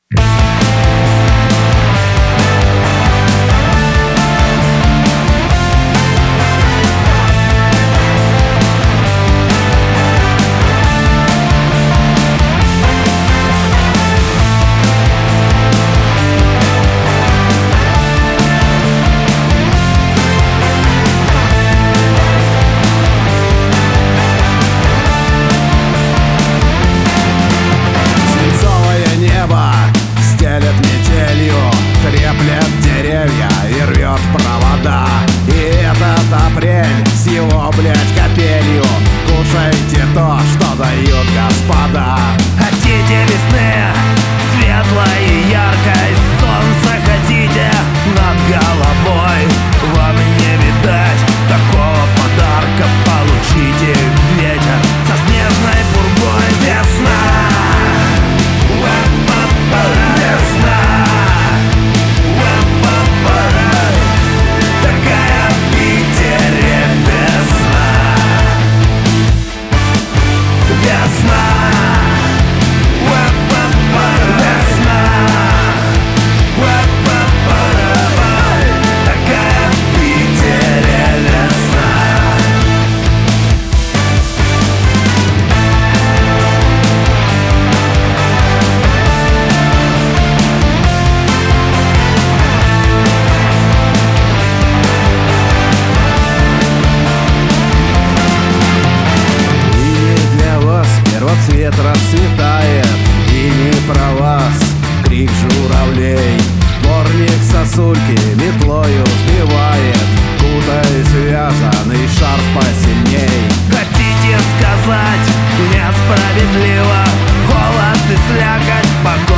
Треплет деревья и рвет провода. И этот апрель с его, блядь, капелью. Кушайте то, что дают господа. Хотите весны, светлой и яркой, солнца хотите над головой. Вам не видать такого подарка, получите ветер со снежной пургой. Весна, весна. Цвет расцветает, и не про вас крик журавлей. Дворник сосульки метлою сбивает, кутаясь в вязаный шарф посильней. Хотите сказать несправедливо, холод и слякоть,